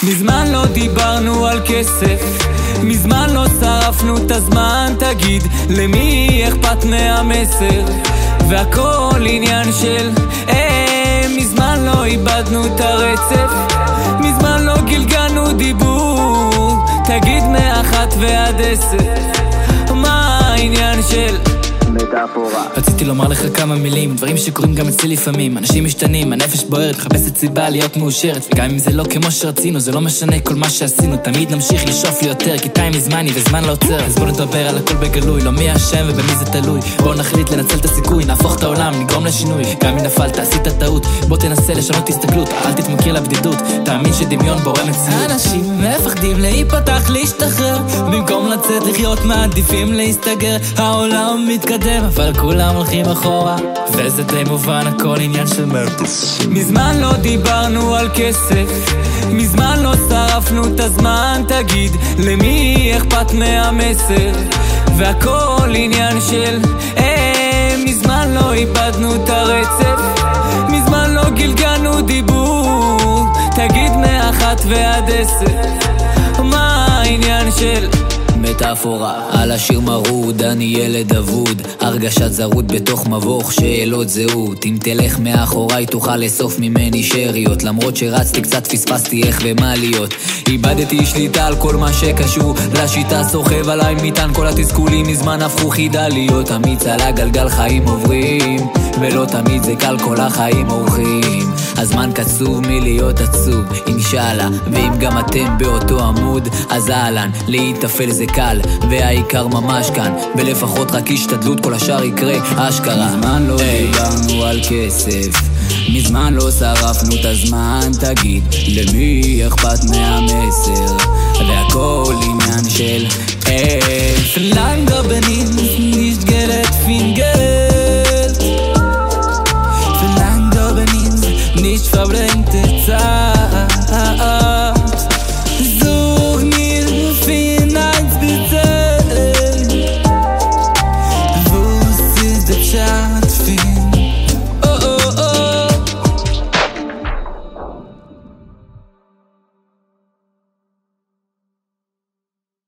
מזמן לא דיברנו על כסף, מזמן לא שרפנו את הזמן, תגיד למי אכפת מהמסר, והכל עניין של מזמן לא איבדנו את הרצף, מזמן לא גלגלנו דיבור, תגיד מאחת ועד 10 מה העניין של מטאפורה. רציתי לומר לך כמה מילים, דברים שקורים גם אצלי לפעמים. אנשים משתנים, הנפש בוערת, מחפשת סיבה להיות מאושרת, וגם אם זה לא כמו שרצינו, זה לא משנה כל מה שעשינו, תמיד נמשיך לשאוף ליותר, כי טיים מזמני וזמן לא עוצר. אז בוא נדבר על הכל בגלוי, לא מי השם ובמי זה תלוי. בוא נחליט לנצל את הסיכוי, נהפוך את העולם, נגרום לשינוי. גם אם נפלת, עשית טעות, בוא תנסה לשנות הסתכלות, אל תתמכיר לבדידות, תאמין שדמיון בורא מציאות. אנשים מפחדים להיפתח, להשתחרר, במקום לצאת לחיות מעדיפים להסתגר. העולם מתקדם אבל כולם הולכים אחורה, וזה די מובן, הכל עניין של מרטוס. מזמן לא דיברנו על כסף, מזמן לא שרפנו את הזמן, תגיד למי אכפת מהמסר, והכל עניין של מזמן לא איבדנו את הרצף, מזמן לא גלגלנו דיבור, תגיד מאחת ועד 10 מה העניין של מטאפורה. על השיר מרוד, אני ילד אבוד, הרגשת זרות בתוך מבוך, שאלות זהות. אם תלך מאחוריי תוכל לאסוף ממני שריות, למרות שרצתי קצת פספסתי איך ומה להיות. איבדתי שליטה על כל מה שקשור לשיטה, סוחב עליי מטען כל התסכולים, מזמן הפכו חידה להיות אמיץ על הגלגל. חיים עוברים ולא תמיד זה קל, כל החיים אורחים, הזמן קצוב מלהיות עצוב אינשאללה. ואם גם אתם באותו עמוד אז אהלן, להתאפל זה קל והעיקר ממש כאן, ולפחות רק השתדלות, כל השאר יקרה אשכרה. מזמן לא דיברנו על כסף, מזמן לא שרפנו את הזמן, תגיד למי אכפת מהמסר, והכל עניין של Verlang bin ich nicht gerät fin Geld, Verlang bin ich nicht verbrennt